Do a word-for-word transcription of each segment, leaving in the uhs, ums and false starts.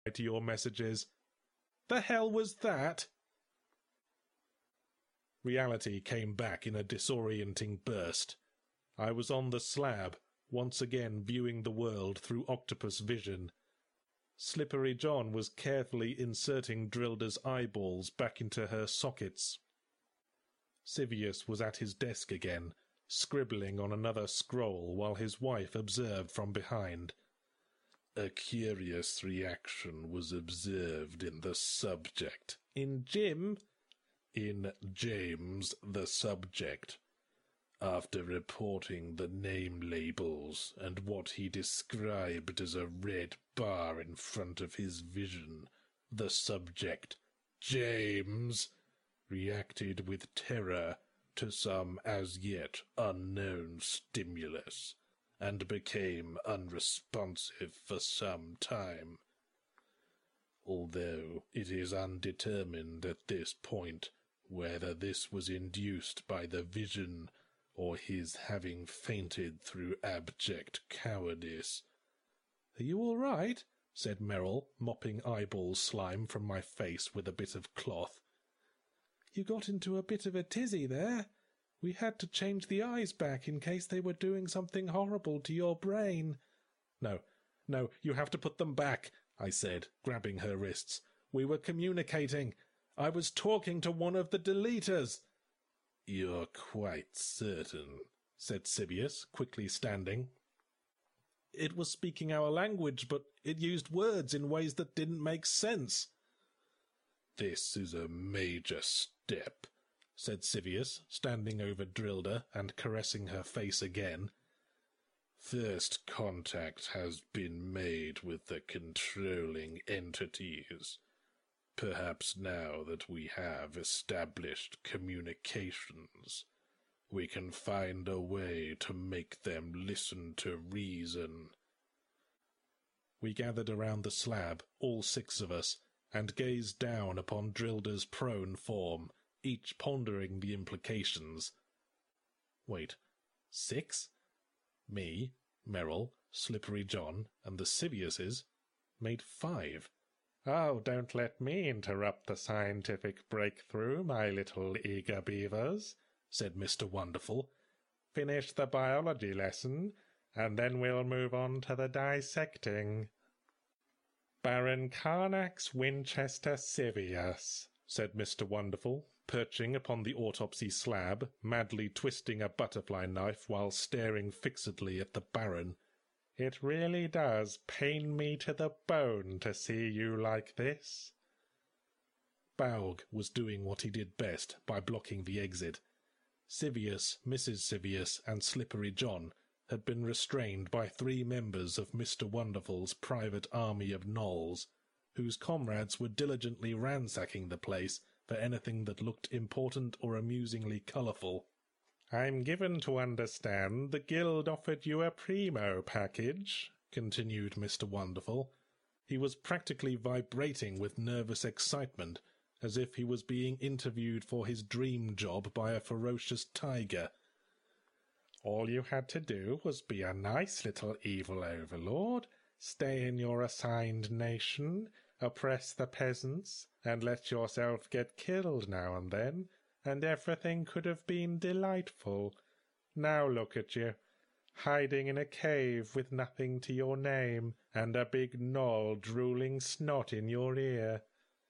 to your messages. The hell was that? Reality came back in a disorienting burst. I was on the slab, once again viewing the world through octopus vision. Slippery John was carefully inserting Drilda's eyeballs back into her sockets. Sivius was at his desk again, scribbling on another scroll while his wife observed from behind. A curious reaction was observed in the subject. In Jim? In James, the subject. After reporting the name labels and what he described as a red bar in front of his vision, the subject, James, reacted with terror to some as yet unknown stimulus, and became unresponsive for some time. Although it is undetermined at this point whether this was induced by the vision or his having fainted through abject cowardice. "Are you all right?" said Merrill, mopping eyeball slime from my face with a bit of cloth. "You got into a bit of a tizzy there. We had to change the eyes back in case they were doing something horrible to your brain." "No, no, you have to put them back," I said, grabbing her wrists. "We were communicating. I was talking to one of the deleters." "You're quite certain?" said Sibius, quickly standing. "It was speaking our language, but it used words in ways that didn't make sense." "This is a major step," said Sivius, standing over Drilda and caressing her face again. "First contact has been made with the controlling entities. Perhaps now that we have established communications, we can find a way to make them listen to reason." We gathered around the slab, all six of us, and gazed down upon Drilda's prone form, each pondering the implications. Wait, six? Me, Merrill, Slippery John, and the Siviuses made five. "Oh, don't let me interrupt the scientific breakthrough, my little eager beavers," said Mister Wonderful. "Finish the biology lesson, and then we'll move on to the dissecting." "Baron Carnax Winchester Sivius," said Mister Wonderful, perching upon the autopsy slab, madly twisting a butterfly knife while staring fixedly at the Baron. "It really does pain me to the bone to see you like this." Baug was doing what he did best by blocking the exit. Sivius, Missus Sivius, and Slippery John had been restrained by three members of Mister Wonderful's private army of gnolls, whose comrades were diligently ransacking the place for anything that looked important or amusingly colourful. "I'm given to understand the guild offered you a primo package," continued Mister Wonderful. He was practically vibrating with nervous excitement, as if he was being interviewed for his dream job by a ferocious tiger. "All you had to do was be a nice little evil overlord, stay in your assigned nation, oppress the peasants, and let yourself get killed now and then, and everything could have been delightful. Now look at you, hiding in a cave with nothing to your name, and a big gnoll drooling snot in your ear."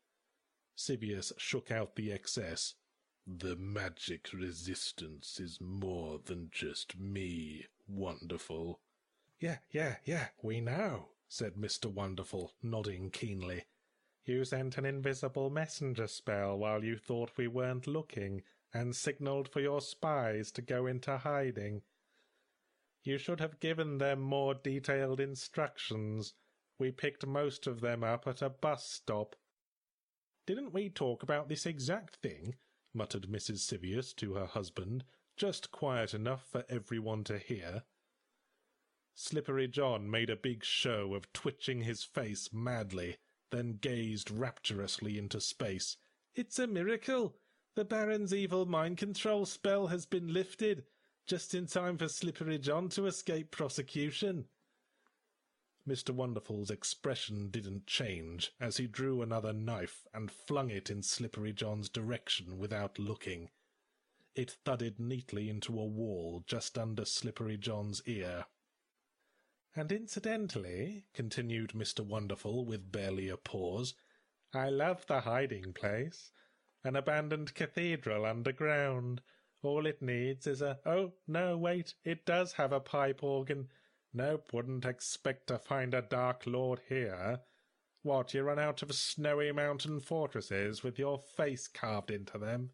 Sivius shook out the excess. "The magic resistance is more than just me, Wonderful." "Yeah, yeah, yeah, we know," said Mister Wonderful, nodding keenly. "You sent an invisible messenger spell while you thought we weren't looking, and signalled for your spies to go into hiding. You should have given them more detailed instructions. We picked most of them up at a bus stop." "Didn't we talk about this exact thing?" muttered Missus Sivius to her husband, just quiet enough for everyone to hear. Slippery John made a big show of twitching his face madly, then gazed rapturously into space. "It's a miracle! The Baron's evil mind control spell has been lifted, just in time for Slippery John to escape prosecution." Mister Wonderful's expression didn't change as he drew another knife and flung it in Slippery John's direction without looking. It thudded neatly into a wall just under Slippery John's ear. "And incidentally," continued Mister Wonderful with barely a pause, "I love the hiding place. An abandoned cathedral underground. All it needs is a... Oh, no, wait, it does have a pipe organ. Nope, wouldn't expect to find a Dark Lord here. What, you run out of snowy mountain fortresses with your face carved into them?"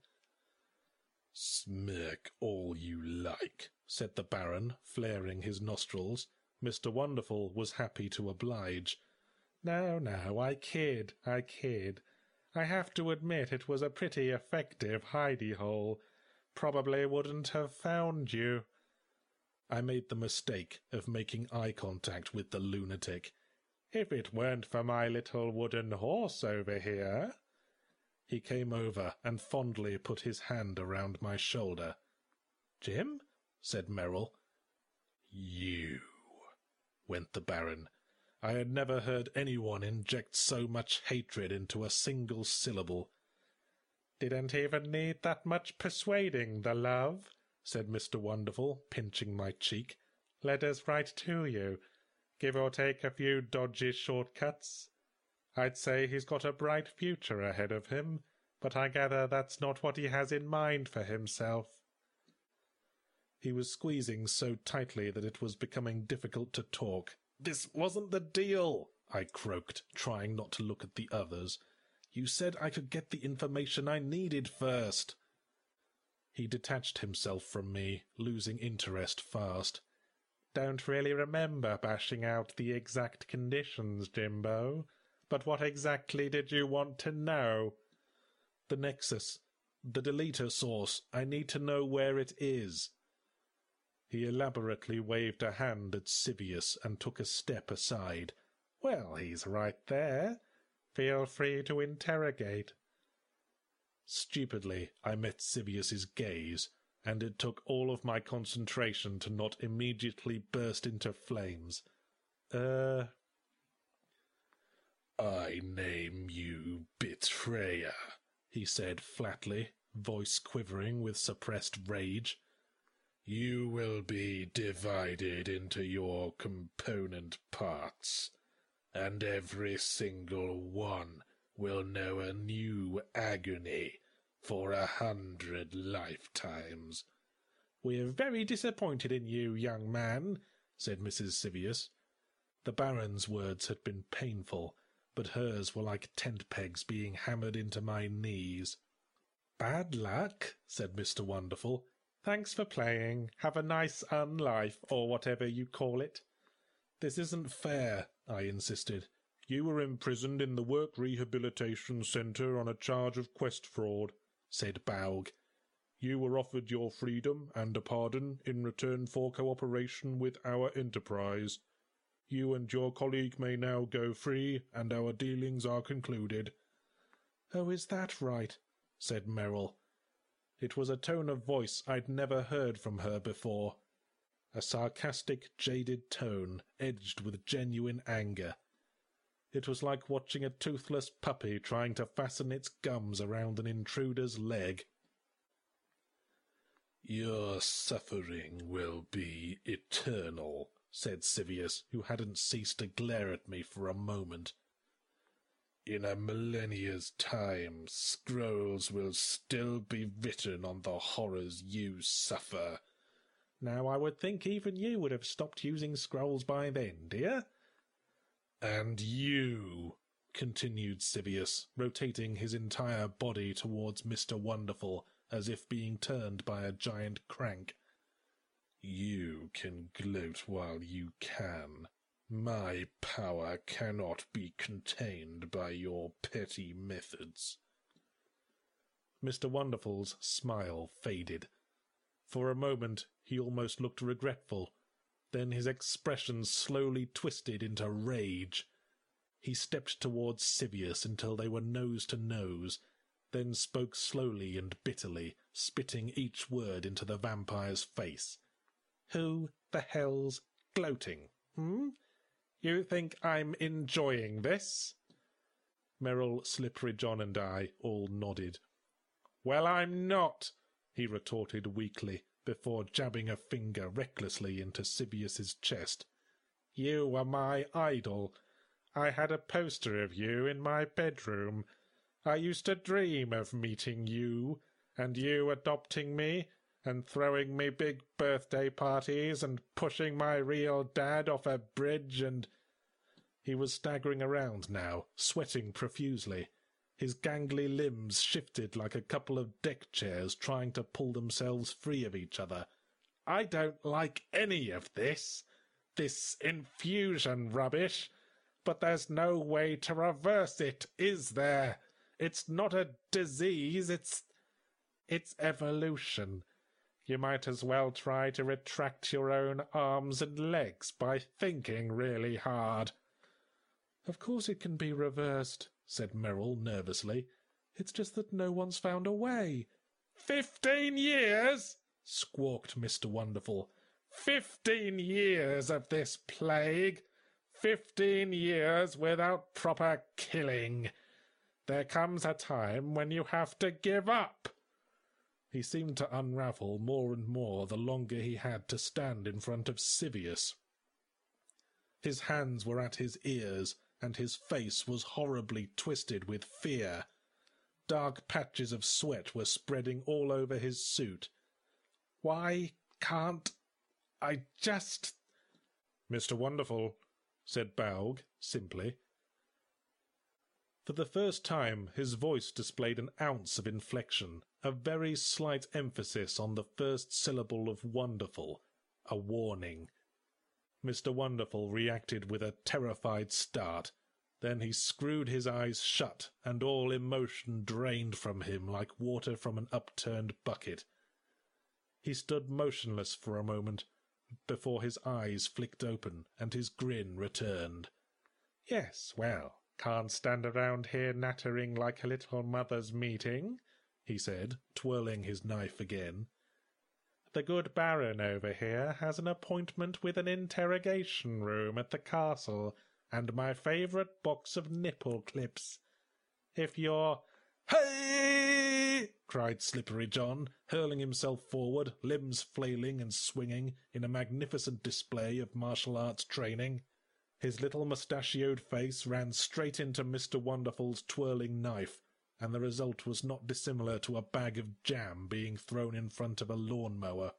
"Smirk all you like," said the Baron, flaring his nostrils. Mister Wonderful was happy to oblige. "No, no, I kid, I kid. I have to admit it was a pretty effective hidey-hole. Probably wouldn't have found you." I made the mistake of making eye contact with the lunatic. "If it weren't for my little wooden horse over here." He came over and fondly put his hand around my shoulder. "Jim?" said Merrill. "You," went the Baron. I had never heard anyone inject so much hatred into a single syllable. "Didn't even need that much persuading, the love," said Mister Wonderful, pinching my cheek. "Led us right to you, give or take a few dodgy shortcuts. I'd say he's got a bright future ahead of him, but I gather that's not what he has in mind for himself." He was squeezing so tightly that it was becoming difficult to talk. "This wasn't the deal," I croaked, trying not to look at the others. "You said I could get the information I needed first." He detached himself from me, losing interest fast. "Don't really remember bashing out the exact conditions, Jimbo. But what exactly did you want to know?" "The Nexus. The deleter source. I need to know where it is." He elaborately waved a hand at Sivius and took a step aside. "Well, he's right there. Feel free to interrogate." Stupidly, I met Sivius's gaze, and it took all of my concentration to not immediately burst into flames. Uh... "I name you Betrayer," he said flatly, voice quivering with suppressed rage. "You will be divided into your component parts, and every single one will know a new agony for a hundred lifetimes." "We're very disappointed in you, young man," said Missus Sivius. The Baron's words had been painful, but hers were like tent pegs being hammered into my knees. "Bad luck," said Mister Wonderful. "Thanks for playing. Have a nice unlife, or whatever you call it." "This isn't fair," I insisted. "You were imprisoned in the Work Rehabilitation Centre on a charge of quest fraud," said Baug. "You were offered your freedom and a pardon in return for cooperation with our enterprise. You and your colleague may now go free, and our dealings are concluded." "Oh, is that right?" said Merrill. It was a tone of voice I'd never heard from her before. A sarcastic, jaded tone, edged with genuine anger. It was like watching a toothless puppy trying to fasten its gums around an intruder's leg. "Your suffering will be eternal," said Sivius, who hadn't ceased to glare at me for a moment. "In a millennia's time, scrolls will still be written on the horrors you suffer." "Now I would think even you would have stopped using scrolls by then, dear." "And you," continued Sivius, rotating his entire body towards Mister Wonderful, as if being turned by a giant crank, "you can gloat while you can. My power cannot be contained by your petty methods." Mister Wonderful's smile faded. For a moment he almost looked regretful. Then his expression slowly twisted into rage. He stepped towards Sivius until they were nose to nose, then spoke slowly and bitterly, spitting each word into the vampire's face. "Who the hell's gloating, hmm? You think I'm enjoying this?" Merrill, Slippery John, and I all nodded. "Well, I'm not," he retorted weakly, before jabbing a finger recklessly into Sibyius's chest. "You were my idol. I had a poster of you in my bedroom. I used to dream of meeting you, and you adopting me, and throwing me big birthday parties, and pushing my real dad off a bridge, and—" He was staggering around now, sweating profusely. His gangly limbs shifted like a couple of deck chairs trying to pull themselves free of each other. "I don't like any of this. This infusion rubbish. But there's no way to reverse it, is there? It's not a disease, it's... it's evolution. You might as well try to retract your own arms and legs by thinking really hard." "Of course it can be reversed," said Merrill nervously. "It's just that no one's found a way." "Fifteen years!" squawked Mister Wonderful. "Fifteen years of this plague! Fifteen years without proper killing! There comes a time when you have to give up." He seemed to unravel more and more the longer he had to stand in front of Sibyius. His hands were at his ears, and his face was horribly twisted with fear. Dark patches of sweat were spreading all over his suit. "Why can't I just—" "Mister Wonderful," said Baug simply. For the first time his voice displayed an ounce of inflection, a very slight emphasis on the first syllable of wonderful, a warning. Mister Wonderful reacted with a terrified start. Then he screwed his eyes shut, and all emotion drained from him like water from an upturned bucket. He stood motionless for a moment, before his eyes flicked open, and his grin returned. "Yes, well, can't stand around here nattering like a little mothers' meeting," he said, twirling his knife again. "The good Baron over here has an appointment with an interrogation room at the castle, and my favourite box of nipple clips. If you're—" "Hey!" cried Slippery John, hurling himself forward, limbs flailing and swinging in a magnificent display of martial arts training. His little mustachioed face ran straight into Mister Wonderful's twirling knife, and the result was not dissimilar to a bag of jam being thrown in front of a lawn-mower.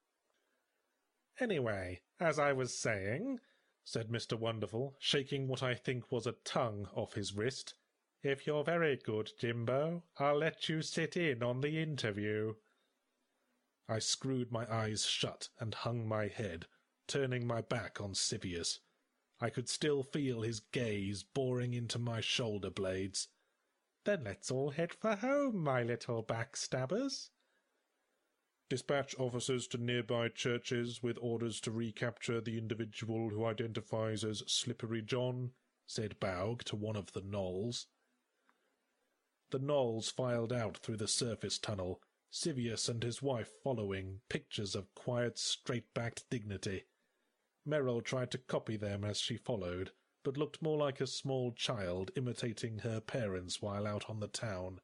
"Anyway, as I was saying," said Mister Wonderful, shaking what I think was a tongue off his wrist, "if you're very good, Jimbo, I'll let you sit in on the interview." I screwed my eyes shut and hung my head, turning my back on Sibyius. I could still feel his gaze boring into my shoulder blades. "Then let's all head for home, my little backstabbers." "Dispatch officers to nearby churches with orders to recapture the individual who identifies as Slippery John," said Baug to one of the gnolls. The gnolls filed out through the surface tunnel, Sibyius and his wife following, pictures of quiet, straight-backed dignity. Merrill tried to copy them as she followed, but looked more like a small child imitating her parents while out on the town.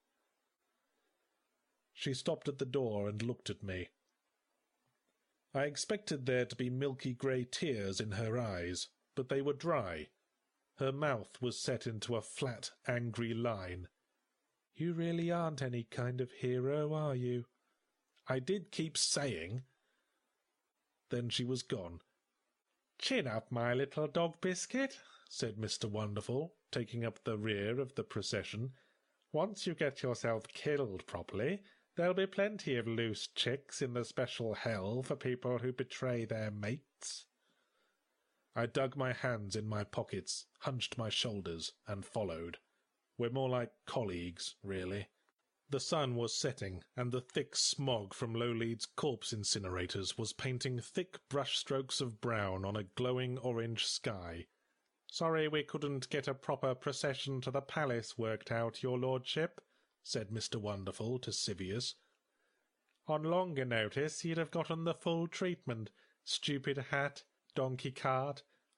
She stopped at the door and looked at me. I expected there to be milky grey tears in her eyes, but they were dry. Her mouth was set into a flat, angry line. "You really aren't any kind of hero, are you?" I did keep saying. Then she was gone. "Chin up, my little dog biscuit," said Mister Wonderful, taking up the rear of the procession. "Once you get yourself killed properly, there'll be plenty of loose chicks in the special hell for people who betray their mates." I dug my hands in my pockets, hunched my shoulders, and followed. We're more like colleagues, really. The sun was setting, and the thick smog from Lowlead's corpse incinerators was painting thick brushstrokes of brown on a glowing orange sky. "Sorry we couldn't get a proper procession to the palace worked out, your lordship," said Mister Wonderful to Sibyius. "On longer notice you'd have gotten the full treatment. Stupid hat, donkey cart,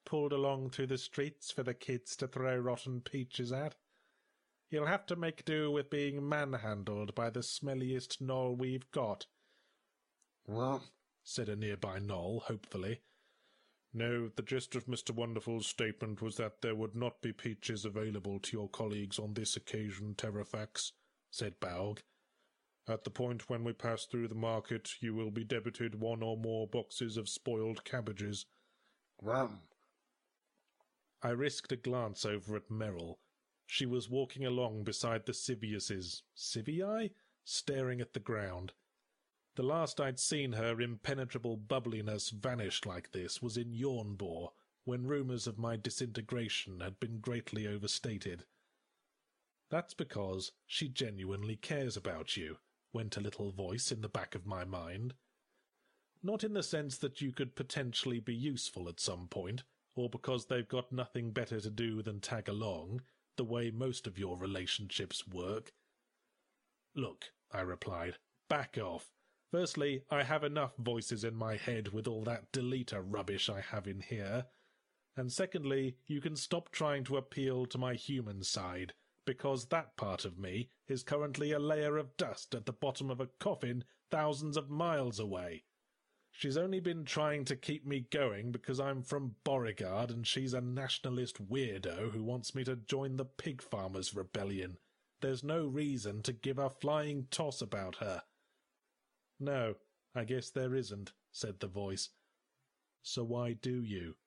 pulled along through the streets for the kids to throw rotten peaches at. You'll have to make do with being manhandled by the smelliest knoll we've got." "Well," said a nearby knoll, hopefully. "No, the gist of Mister Wonderful's statement was that there would not be peaches available to your colleagues on this occasion, Terrafax," said Baug. "At the point when we pass through the market, you will be debited one or more boxes of spoiled cabbages." "Rum." I risked a glance over at Merrill. She was walking along beside the Civiuses, Civii, staring at the ground. The last I'd seen her impenetrable bubbliness vanish like this was in Yawnbore, when rumours of my disintegration had been greatly overstated. "That's because she genuinely cares about you," went a little voice in the back of my mind. "Not in the sense that you could potentially be useful at some point, or because they've got nothing better to do than tag along, the way most of your relationships work." "Look," I replied, "back off. Firstly, I have enough voices in my head with all that deleter rubbish I have in here. And secondly, you can stop trying to appeal to my human side, because that part of me is currently a layer of dust at the bottom of a coffin thousands of miles away. She's only been trying to keep me going because I'm from Beauregard and she's a nationalist weirdo who wants me to join the pig farmers' rebellion. There's no reason to give a flying toss about her." "No, I guess there isn't," said the voice. "So why do you?"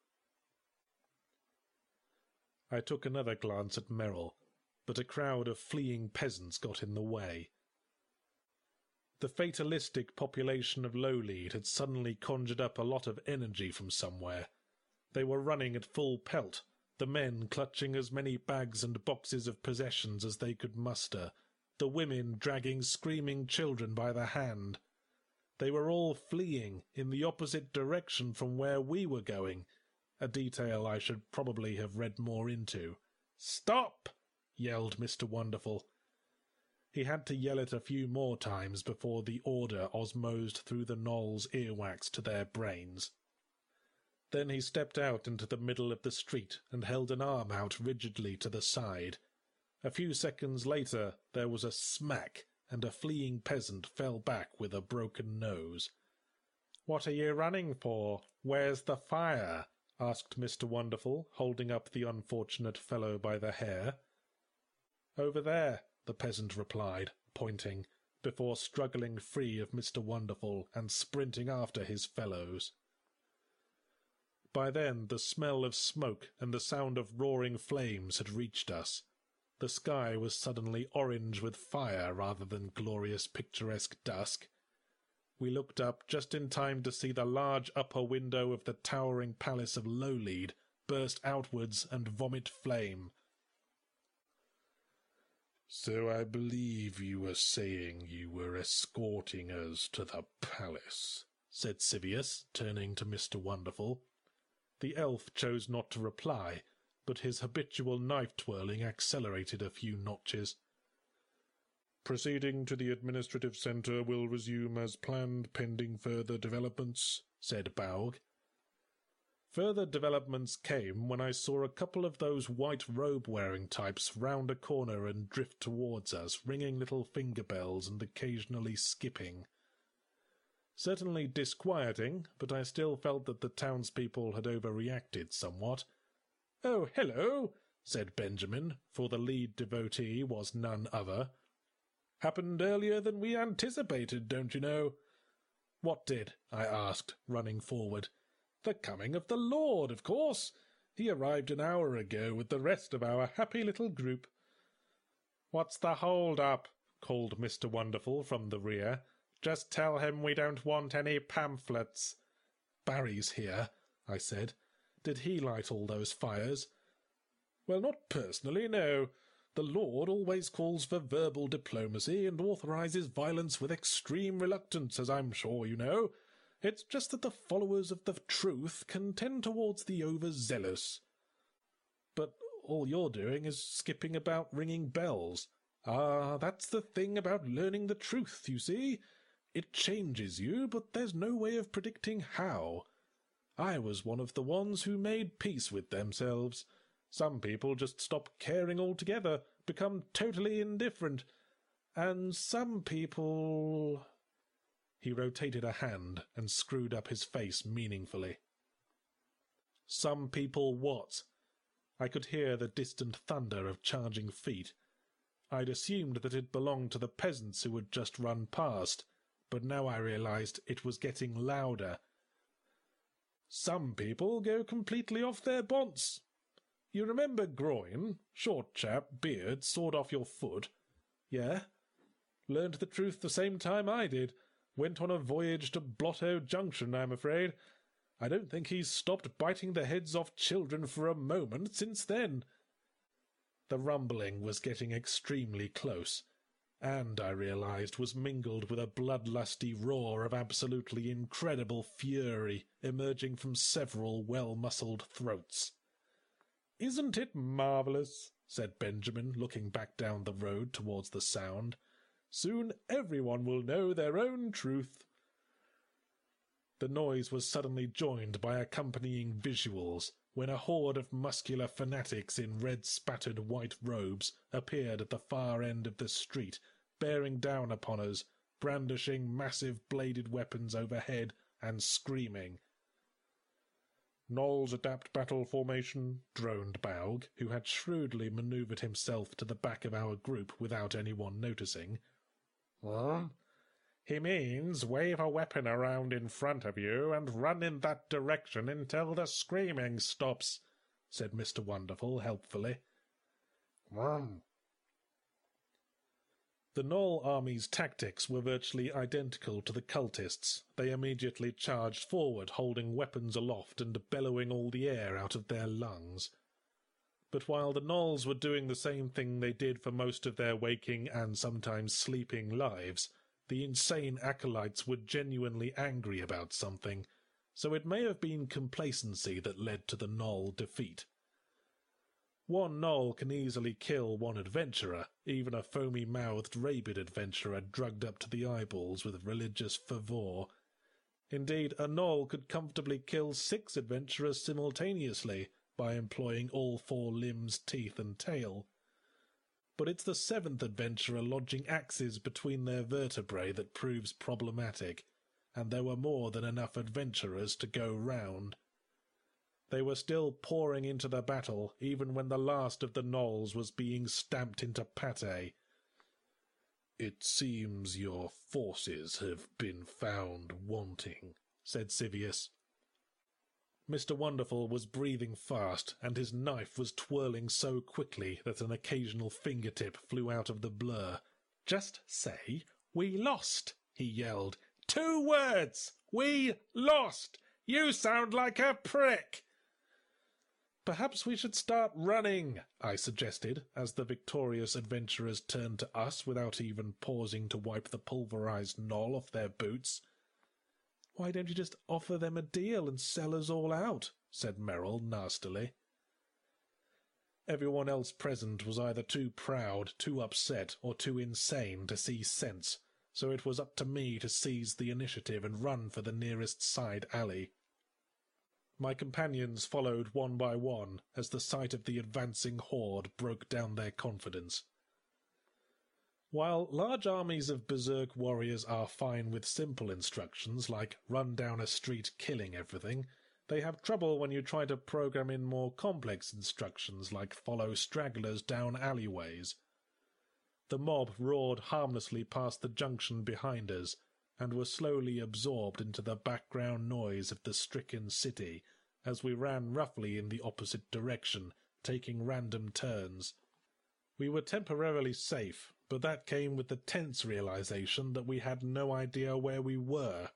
I took another glance at Merrill, but a crowd of fleeing peasants got in the way. The fatalistic population of Lowlead had suddenly conjured up a lot of energy from somewhere. They were running at full pelt, the men clutching as many bags and boxes of possessions as they could muster, the women dragging screaming children by the hand. They were all fleeing in the opposite direction from where we were going, a detail I should probably have read more into. "Stop!" yelled Mister Wonderful. He had to yell it a few more times before the order osmosed through the gnolls' earwax to their brains. Then he stepped out into the middle of the street and held an arm out rigidly to the side. A few seconds later there was a smack, and a fleeing peasant fell back with a broken nose. "What are you running for? Where's the fire?" asked Mister Wonderful, holding up the unfortunate fellow by the hair. "Over there," the peasant replied, pointing, before struggling free of Mister Wonderful and sprinting after his fellows. By then the smell of smoke and the sound of roaring flames had reached us. The sky was suddenly orange with fire rather than glorious picturesque dusk. We looked up just in time to see the large upper window of the towering palace of Lowlead burst outwards and vomit flame. "So I believe you were saying you were escorting us to the palace," said Civius, turning to Mister Wonderful. The elf chose not to reply, but his habitual knife-twirling accelerated a few notches. "Proceeding to the administrative centre will resume as planned pending further developments," said Baug. Further developments came when I saw a couple of those white robe-wearing types round a corner and drift towards us, ringing little finger bells and occasionally skipping. Certainly disquieting, but I still felt that the townspeople had overreacted somewhat. "Oh, hello," said Benjamin, for the lead devotee was none other. "Happened earlier than we anticipated, don't you know?" "What did?" I asked, running forward. "The coming of the Lord, of course. He arrived an hour ago with the rest of our happy little group." "What's the hold-up?" called Mister Wonderful from the rear. "Just tell him we don't want any pamphlets." "Barry's here," I said. "Did he light all those fires?" "Well, not personally, no. The Lord always calls for verbal diplomacy and authorises violence with extreme reluctance, as I'm sure you know. It's just that the followers of the truth can tend towards the overzealous." "But all you're doing is skipping about ringing bells." "Ah, that's the thing about learning the truth, you see. It changes you, but there's no way of predicting how. I was one of the ones who made peace with themselves. Some people just stop caring altogether, become totally indifferent. And some people—" He rotated a hand and screwed up his face meaningfully. "Some people what?" I could hear the distant thunder of charging feet. I'd assumed that it belonged to the peasants who had just run past, but now I realized it was getting louder. "Some people go completely off their bonds. You remember Groin? Short chap, beard, sawed off your foot. Yeah? Learned the truth the same time I did. Went on a voyage to Blotto Junction, I'm afraid. I don't think he's stopped biting the heads off children for a moment since then." The rumbling was getting extremely close, and, I realized, was mingled with a bloodlusty roar of absolutely incredible fury emerging from several well-muscled throats. "Isn't it marvellous?" said Benjamin, looking back down the road towards the sound. "Soon everyone will know their own truth." The noise was suddenly joined by accompanying visuals, when a horde of muscular fanatics in red-spattered white robes appeared at the far end of the street, bearing down upon us, brandishing massive bladed weapons overhead, and screaming. "Knolls adapt battle formation," droned Baug, who had shrewdly manoeuvred himself to the back of our group without anyone noticing. "Huh? He means wave a weapon around in front of you and run in that direction until the screaming stops," said Mister Wonderful helpfully. "Vroom." The Gnoll army's tactics were virtually identical to the cultists. They immediately charged forward, holding weapons aloft and bellowing all the air out of their lungs. But while the Gnolls were doing the same thing they did for most of their waking and sometimes sleeping lives, the insane acolytes were genuinely angry about something, so it may have been complacency that led to the Gnoll defeat. One Gnoll can easily kill one adventurer, even a foamy-mouthed rabid adventurer drugged up to the eyeballs with religious fervour. Indeed, a Gnoll could comfortably kill six adventurers simultaneously by employing all four limbs, teeth, and tail. But it's the seventh adventurer lodging axes between their vertebrae that proves problematic, and there were more than enough adventurers to go round. They were still pouring into the battle even when the last of the Gnolls was being stamped into pate. "It seems your forces have been found wanting," said Sivius. Mister Wonderful was breathing fast, and his knife was twirling so quickly that an occasional fingertip flew out of the blur. "Just say, 'We lost,'" he yelled. "Two words! We lost! You sound like a prick!" "Perhaps we should start running," I suggested, as the victorious adventurers turned to us without even pausing to wipe the pulverized Gnoll off their boots. "Why don't you just offer them a deal and sell us all out?" said Merrill nastily. Everyone else present was either too proud, too upset, or too insane to see sense, so it was up to me to seize the initiative and run for the nearest side alley. My companions followed one by one as the sight of the advancing horde broke down their confidence. While large armies of berserk warriors are fine with simple instructions like run down a street killing everything, they have trouble when you try to program in more complex instructions like follow stragglers down alleyways. The mob roared harmlessly past the junction behind us, and were slowly absorbed into the background noise of the stricken city as we ran roughly in the opposite direction, taking random turns. We were temporarily safe, but that came with the tense realization that we had no idea where we were.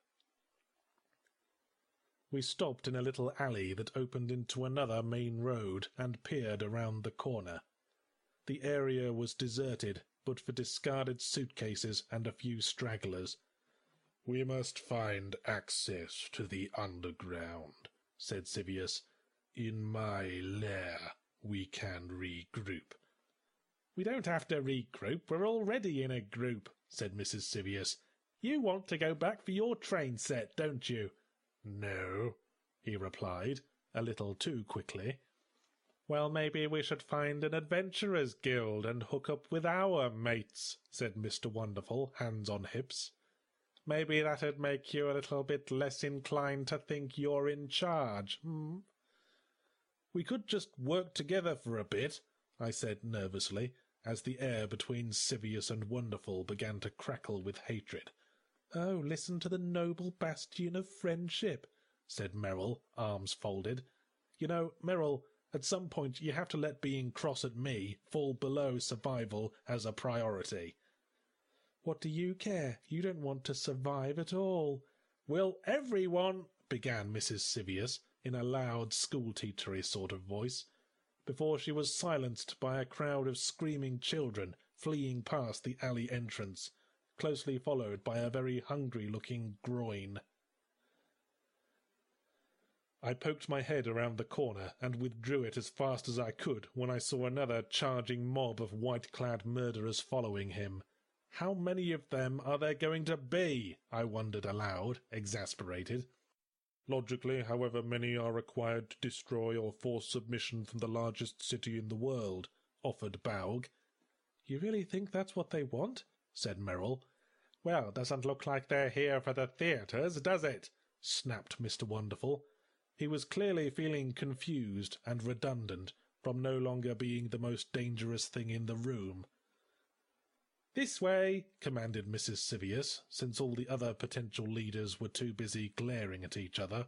We stopped in a little alley that opened into another main road and peered around the corner. The area was deserted, but for discarded suitcases and a few stragglers. "We must find access to the underground," said Sivius. "In my lair we can regroup." "We don't have to regroup, we're already in a group," said Missus Sivius. "You want to go back for your train set, don't you?" "No, he replied, a little too quickly. "Well, maybe we should find an adventurers' guild and hook up with our mates," said Mister Wonderful, hands on hips. "Maybe that'd make you a little bit less inclined to think you're in charge, hmm?" "We could just work together for a bit," I said nervously, as the air between Sivius and Wonderful began to crackle with hatred. "Oh, listen to the noble bastion of friendship," said Merrill, arms folded. "You know, Merrill, at some point you have to let being cross at me fall below survival as a priority." "What do you care? You don't want to survive at all." "Will everyone—" began Missus Sivius, in a loud school-teachery sort of voice, before she was silenced by a crowd of screaming children fleeing past the alley entrance, closely followed by a very hungry-looking groin. I poked my head around the corner and withdrew it as fast as I could when I saw another charging mob of white-clad murderers following him. How many of them are there going to be? I wondered aloud, exasperated. Logically, however many are required to destroy or force submission from the largest city in the world, offered Baug. You really think that's what they want? Said Merrill. Well, doesn't look like they're here for the theatres, does it? Snapped Mister Wonderful. He was clearly feeling confused and redundant from no longer being the most dangerous thing in the room. "This way," commanded Missus Sivius, since all the other potential leaders were too busy glaring at each other.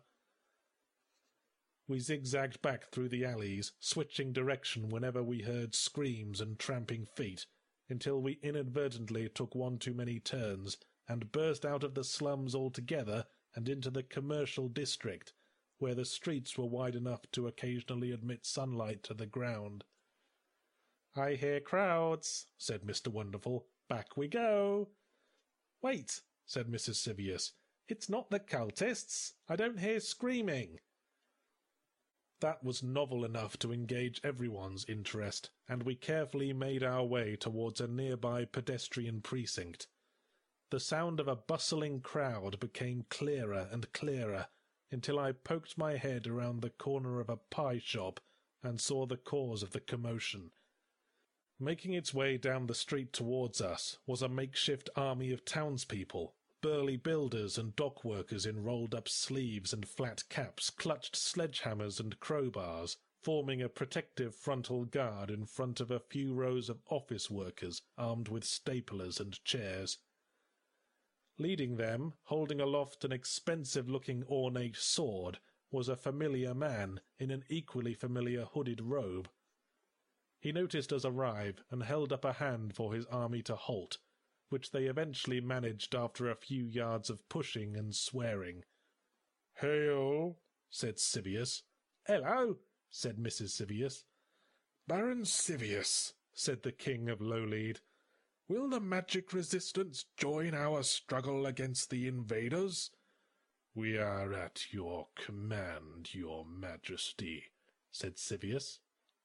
We zigzagged back through the alleys, switching direction whenever we heard screams and tramping feet, until we inadvertently took one too many turns and burst out of the slums altogether and into the commercial district, where the streets were wide enough to occasionally admit sunlight to the ground. "I hear crowds," said Mister Wonderful. "Back we go." "Wait," said Missus Sivius. "It's not the cultists. I don't hear screaming." That was novel enough to engage everyone's interest, and we carefully made our way towards a nearby pedestrian precinct. The sound of a bustling crowd became clearer and clearer, until I poked my head around the corner of a pie shop and saw the cause of the commotion. Making its way down the street towards us was a makeshift army of townspeople. Burly builders and dock workers in rolled-up sleeves and flat caps clutched sledgehammers and crowbars, forming a protective frontal guard in front of a few rows of office workers armed with staplers and chairs. Leading them, holding aloft an expensive-looking ornate sword, was a familiar man in an equally familiar hooded robe. He noticed us arrive and held up a hand for his army to halt, which they eventually managed after a few yards of pushing and swearing. "Hail," said Sivius. "Hello," said Missus Sivius. "Baron Sivius," said the King of Lowlead, "will the magic resistance join our struggle against the invaders?" "We are at your command, your majesty," said Sivius.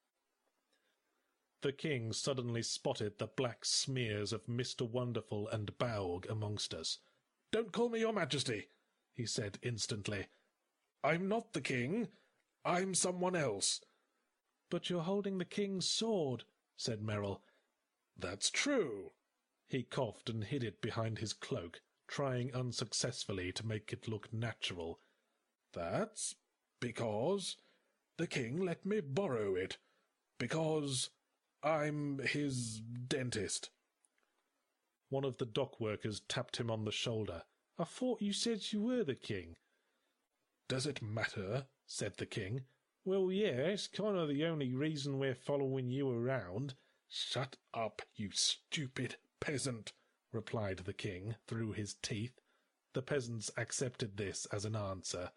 The king suddenly spotted the black smears of Mister Wonderful and Baug amongst us. "Don't call me your majesty," he said instantly. "I'm not the king. I'm someone else." "But you're holding the king's sword," said Merrill. "That's true." He coughed and hid it behind his cloak, trying unsuccessfully to make it look natural. "That's because the king let me borrow it. Because I'm his dentist." One of the dock workers tapped him on the shoulder. "I thought you said you were the king." "Does it matter?" said the king. "Well, yeah, it's kind of the only reason we're following you around." "Shut up, you stupid peasant," replied the king through his teeth. The peasants accepted this as an answer.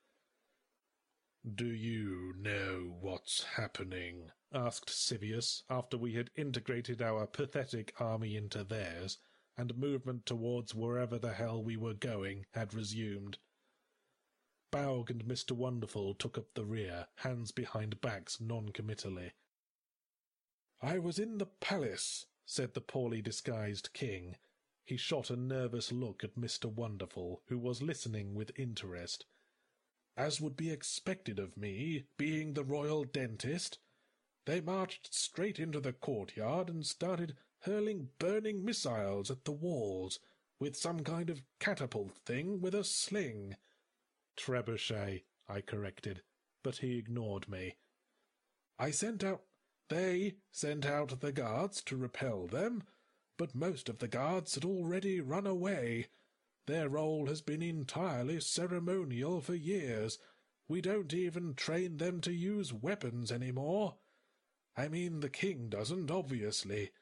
"Do you know what's happening?" asked Sivius, after we had integrated our pathetic army into theirs, and movement towards wherever the hell we were going had resumed. Baug and Mister Wonderful took up the rear, hands behind backs non-committally. "I was in the palace," said the poorly disguised king. He shot a nervous look at Mister Wonderful, who was listening with interest. as would be expected of me, being the royal dentist, they marched straight into the courtyard and started hurling burning missiles at the walls with some kind of catapult thing with a sling. Trebuchet, I corrected, but he ignored me. I sent out... They sent out the guards to repel them, but most of the guards had already run away. Their role has been entirely ceremonial for years. We don't even train them to use weapons anymore. I mean, the king doesn't, obviously.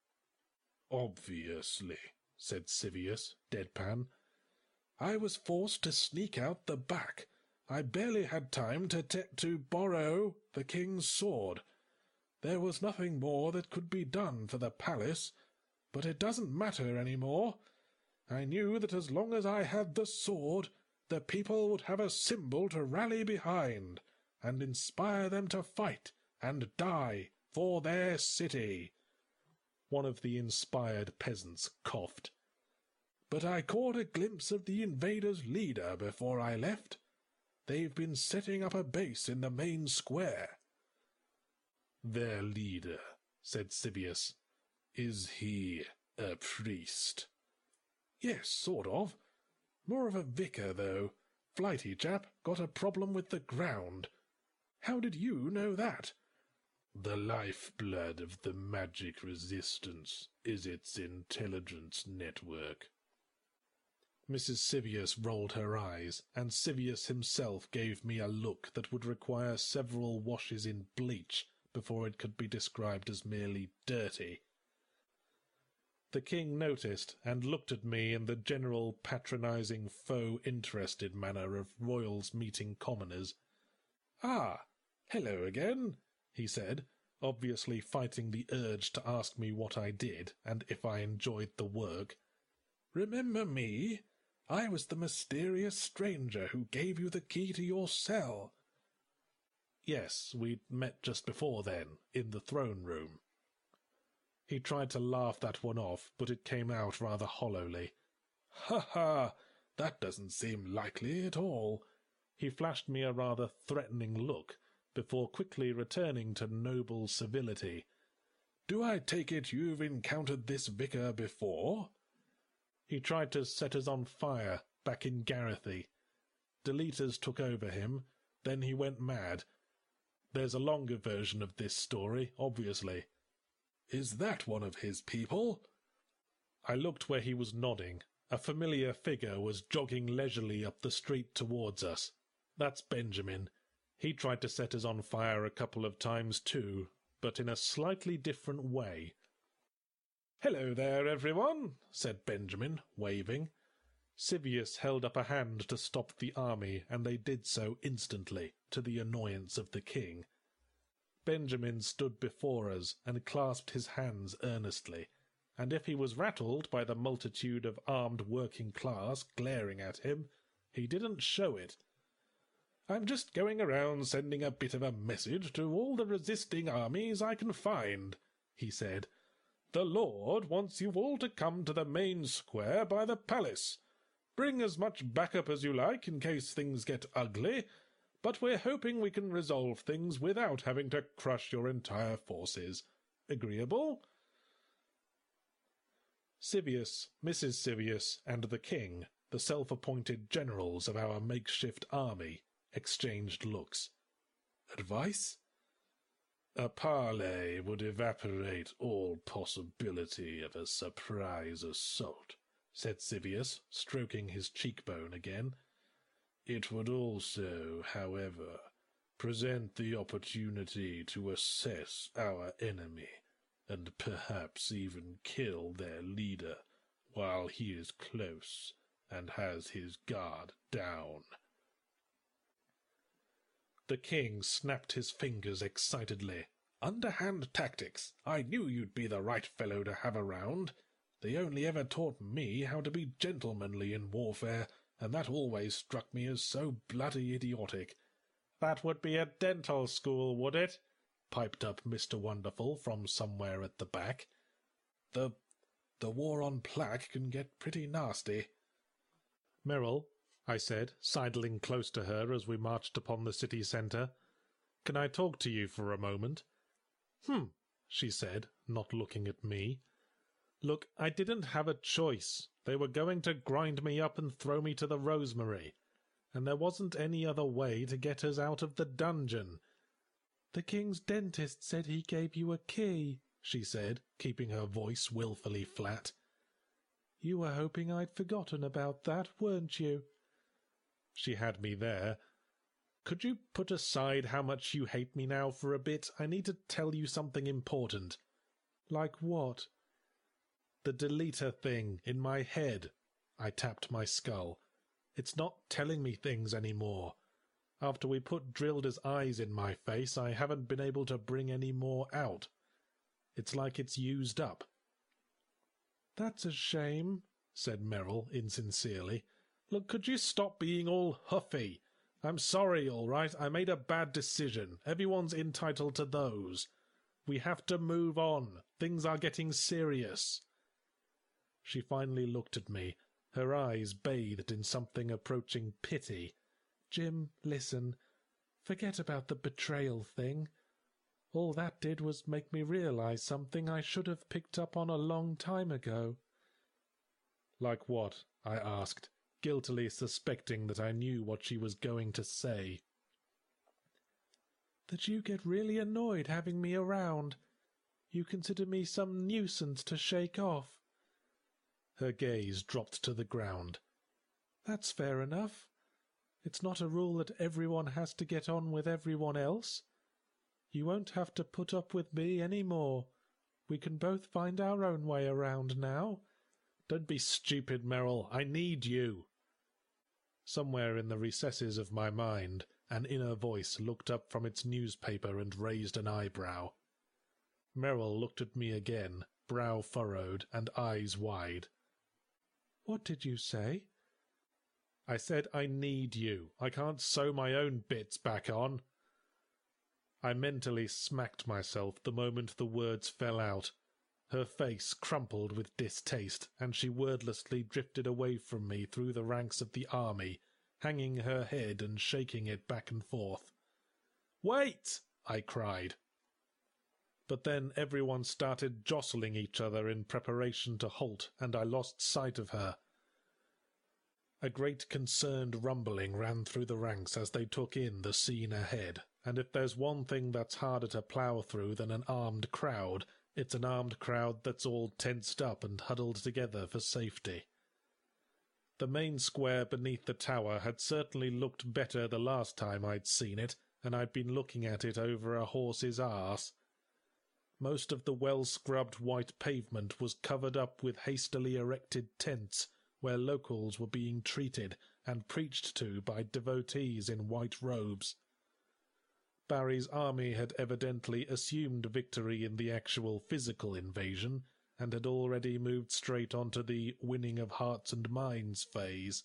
Obviously, said Sivius, deadpan. I was forced to sneak out the back. I barely had time to t to borrow the king's sword. There was nothing more that could be done for the palace, but it doesn't matter any more. I knew that as long as I had the sword, the people would have a symbol to rally behind, and inspire them to fight and die for their city. One of the inspired peasants coughed. But I caught a glimpse of the invaders' leader before I left. They've been setting up a base in the main square. Their leader, said Sivius. Is he a priest? Yes, sort of. More of a vicar, though. Flighty chap, got a problem with the ground. How did you know that? The lifeblood of the magic resistance is its intelligence network. Missus Sivius rolled her eyes, and Sivius himself gave me a look that would require several washes in bleach before it could be described as merely dirty. The king noticed and looked at me in the general patronizing, faux-interested manner of royals meeting commoners. "Ah, hello again," he said, obviously fighting the urge to ask me what I did and if I enjoyed the work. "Remember me? I was the mysterious stranger who gave you the key to your cell." Yes, we'd met just before then, in the throne room. He tried to laugh that one off, but it came out rather hollowly. "Ha ha! That doesn't seem likely at all." He flashed me a rather threatening look, before quickly returning to noble civility. "Do I take it you've encountered this vicar before?" He tried to set us on fire, back in Garrethy. Deleters took over him, then he went mad. There's a longer version of this story, obviously. "Is that one of his people?" I looked where he was nodding. A familiar figure was jogging leisurely up the street towards us. That's Benjamin. He tried to set us on fire a couple of times too, but in a slightly different way. "Hello there, everyone," said Benjamin, waving. Sivius held up a hand to stop the army, and they did so instantly, to the annoyance of the king. Benjamin stood before us and clasped his hands earnestly, and if he was rattled by the multitude of armed working class glaring at him, he didn't show it. "I'm just going around sending a bit of a message to all the resisting armies I can find," he said. "The Lord wants you all to come to the main square by the palace. Bring as much backup as you like in case things get ugly, but we're hoping we can resolve things without having to crush your entire forces. Agreeable?" Sivius, Missus Sivius, and the king, the self-appointed generals of our makeshift army, exchanged looks. "Advice?" "A parley would evaporate all possibility of a surprise assault," said Sivius, stroking his cheekbone again. "It would also, however, present the opportunity to assess our enemy, and perhaps even kill their leader while he is close and has his guard down." The king snapped his fingers excitedly. "Underhand tactics! I knew you'd be the right fellow to have around. They only ever taught me how to be gentlemanly in warfare, and that always struck me as so bloody idiotic." "That would be a dental school, would it?" piped up Mister Wonderful from somewhere at the back. The the war on plaque can get pretty nasty." "Merrill, I said, sidling close to her as we marched upon the city centre. "Can I talk to you for a moment?" "Hmm," she said, not looking at me. "Look, I didn't have a choice. They were going to grind me up and throw me to the Rosemary, and there wasn't any other way to get us out of the dungeon." "The king's dentist said he gave you a key," she said, keeping her voice wilfully flat. "You were hoping I'd forgotten about that, weren't you?" She had me there. "Could you put aside how much you hate me now for a bit? I need to tell you something important." "Like what?" "The deleter thing in my head." I tapped my skull. "It's not telling me things anymore. After we put Drilda's eyes in my face, I haven't been able to bring any more out. It's like it's used up." "That's a shame," said Merrill insincerely. "Look, could you stop being all huffy? I'm sorry, all right. I made a bad decision. Everyone's entitled to those. We have to move on. Things are getting serious." She finally looked at me, her eyes bathed in something approaching pity. "Jim, listen. Forget about the betrayal thing. All that did was make me realize something I should have picked up on a long time ago." "Like what?" I asked, guiltily suspecting that I knew what she was going to say. "That you get really annoyed having me around. You consider me some nuisance to shake off." Her gaze dropped to the ground. "That's fair enough. It's not a rule that everyone has to get on with everyone else. You won't have to put up with me any more. We can both find our own way around now." "Don't be stupid, Merrill. I need you." Somewhere in the recesses of my mind, an inner voice looked up from its newspaper and raised an eyebrow. Merrill looked at me again, brow furrowed and eyes wide. "What did you say?" "I said I need you. I can't sew my own bits back on." I mentally smacked myself the moment the words fell out. Her face crumpled with distaste, and she wordlessly drifted away from me through the ranks of the army, hanging her head and shaking it back and forth. "Wait!" I cried. But then everyone started jostling each other in preparation to halt, and I lost sight of her. A great concerned rumbling ran through the ranks as they took in the scene ahead, and if there's one thing that's harder to plough through than an armed crowd, it's an armed crowd that's all tensed up and huddled together for safety. The main square beneath the tower had certainly looked better the last time I'd seen it, and I'd been looking at it over a horse's arse. Most of the well-scrubbed white pavement was covered up with hastily erected tents, where locals were being treated and preached to by devotees in white robes. Barry's army had evidently assumed victory in the actual physical invasion, and had already moved straight onto the winning of hearts and minds phase.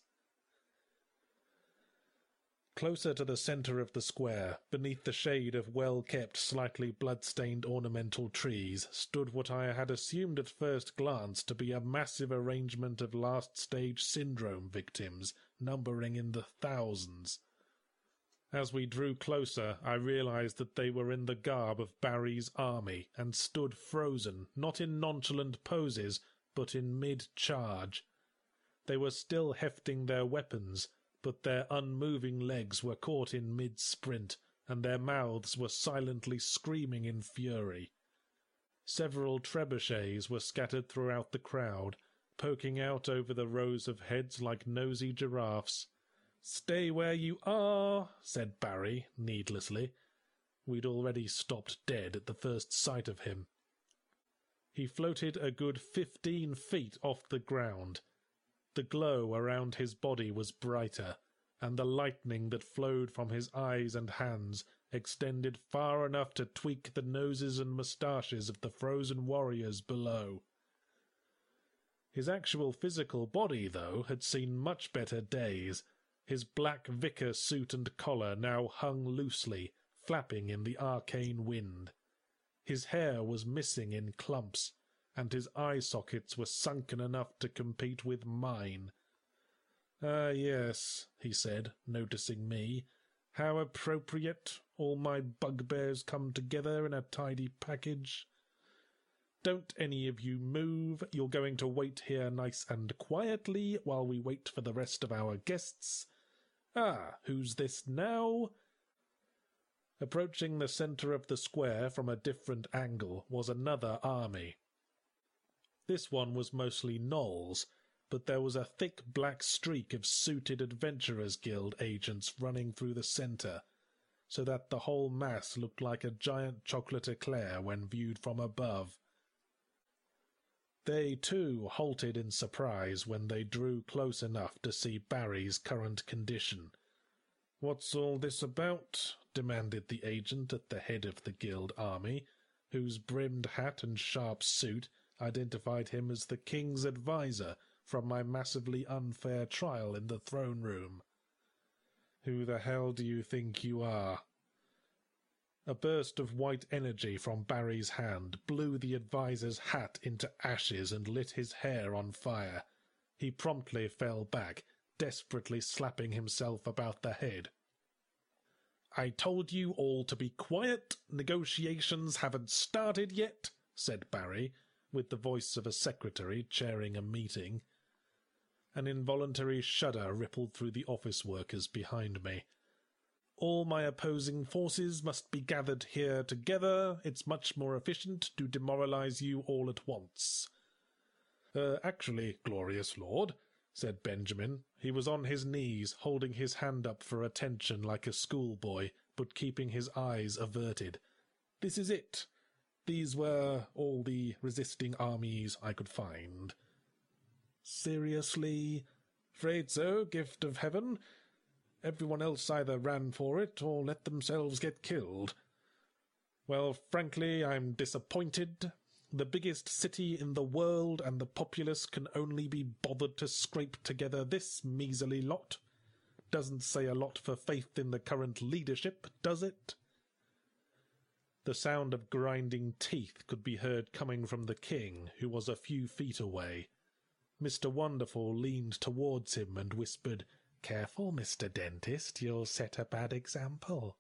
Closer to the centre of the square, beneath the shade of well-kept, slightly blood-stained ornamental trees, stood what I had assumed at first glance to be a massive arrangement of last-stage syndrome victims, numbering in the thousands. As we drew closer, I realized that they were in the garb of Barry's army, and stood frozen, not in nonchalant poses, but in mid-charge. They were still hefting their weapons, but their unmoving legs were caught in mid-sprint, and their mouths were silently screaming in fury. Several trebuchets were scattered throughout the crowd, poking out over the rows of heads like nosy giraffes. "Stay where you are," said Barry, needlessly. We'd already stopped dead at the first sight of him. He floated a good fifteen feet off the ground. The glow around his body was brighter, and the lightning that flowed from his eyes and hands extended far enough to tweak the noses and moustaches of the frozen warriors below. His actual physical body, though, had seen much better days. His black vicar suit and collar now hung loosely, flapping in the arcane wind. His hair was missing in clumps, and his eye sockets were sunken enough to compete with mine. Ah, yes, he said, noticing me. How appropriate. All my bugbears come together in a tidy package. Don't any of you move. You're going to wait here nice and quietly while we wait for the rest of our guests. Ah, who's this now? Approaching the centre of the square from a different angle was another army. This one was mostly gnolls, but there was a thick black streak of suited Adventurers Guild agents running through the centre, so that the whole mass looked like a giant chocolate eclair when viewed from above. They, too, halted in surprise when they drew close enough to see Barry's current condition. "What's all this about?" demanded the agent at the head of the guild army, whose brimmed hat and sharp suit identified him as the king's adviser from my massively unfair trial in the throne room. "Who the hell do you think you are?" A burst of white energy from Barry's hand blew the advisor's hat into ashes and lit his hair on fire. He promptly fell back, desperately slapping himself about the head. "I told you all to be quiet. Negotiations haven't started yet," said Barry, with the voice of a secretary chairing a meeting. An involuntary shudder rippled through the office workers behind me. "All my opposing forces must be gathered here together. It's much more efficient to demoralize you all at once." Uh, actually, glorious lord," said Benjamin. He was on his knees, holding his hand up for attention like a schoolboy, but keeping his eyes averted. "This is it. These were all the resisting armies I could find." "Seriously?" "Afraid so, gift of heaven. Everyone else either ran for it or let themselves get killed." "Well, frankly, I'm disappointed. The biggest city in the world and the populace can only be bothered to scrape together this measly lot. Doesn't say a lot for faith in the current leadership, does it?" The sound of grinding teeth could be heard coming from the king, who was a few feet away. Mister Wonderful leaned towards him and whispered, "Careful, Mister Dentist, you'll set a bad example."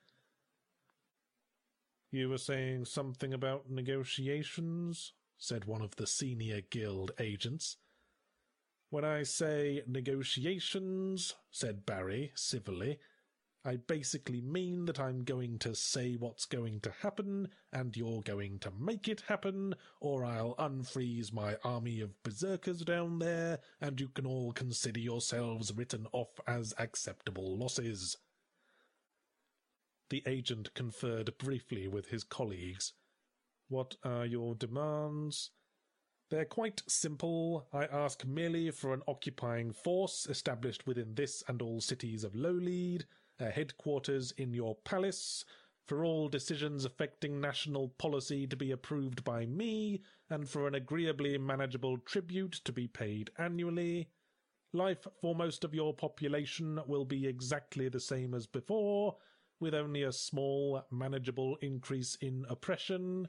"You were saying something about negotiations," said one of the senior guild agents. "When I say negotiations," said Barry civilly, "I basically mean that I'm going to say what's going to happen, and you're going to make it happen, or I'll unfreeze my army of berserkers down there, and you can all consider yourselves written off as acceptable losses." The agent conferred briefly with his colleagues. "What are your demands?" "They're quite simple. I ask merely for an occupying force established within this and all cities of Lowlead, a headquarters in your palace, for all decisions affecting national policy to be approved by me, and for an agreeably manageable tribute to be paid annually. Life for most of your population will be exactly the same as before, with only a small, manageable increase in oppression."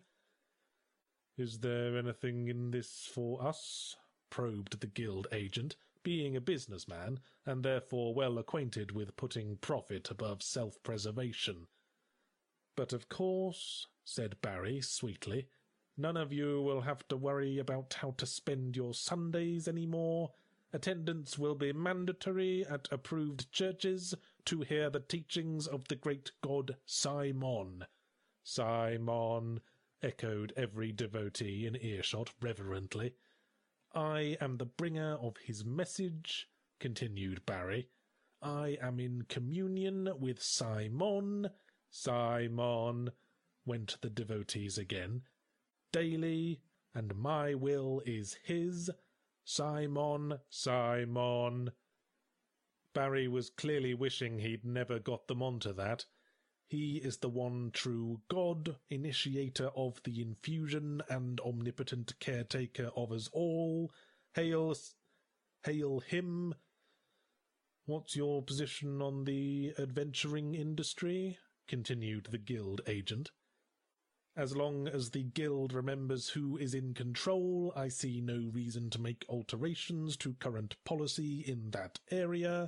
"Is there anything in this for us?" probed the guild agent, being a businessman, and therefore well acquainted with putting profit above self-preservation. "But of course," said Barry sweetly, "none of you will have to worry about how to spend your Sundays any more. Attendance will be mandatory at approved churches to hear the teachings of the great god Simon." "Simon," echoed every devotee in earshot reverently. "I am the bringer of his message," continued Barry. "I am in communion with Simon." "Simon," went the devotees again. "Daily, and my will is his. Simon, Simon." Barry was clearly wishing he'd never got them onto that. He is the one true God, initiator of the infusion and omnipotent caretaker of us all. Hail, hail him. "What's your position on the adventuring industry?" continued the guild agent. As long as the guild remembers who is in control, I see no reason to make alterations to current policy in that area.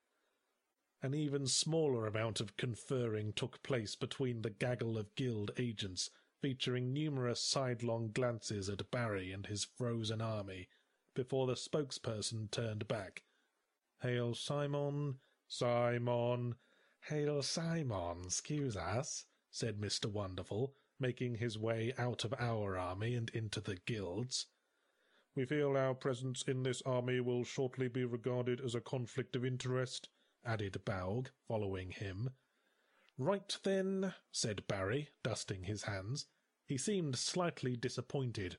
An even smaller amount of conferring took place between the gaggle of guild agents, featuring numerous sidelong glances at Barry and his frozen army, before the spokesperson turned back. "Hail, Simon, Simon, hail, Simon, excuse us," said Mister Wonderful, making his way out of our army and into the guilds. "We feel our presence in this army will shortly be regarded as a conflict of interest," added Baug, following him. "Right then," said Barry, dusting his hands. He seemed slightly disappointed.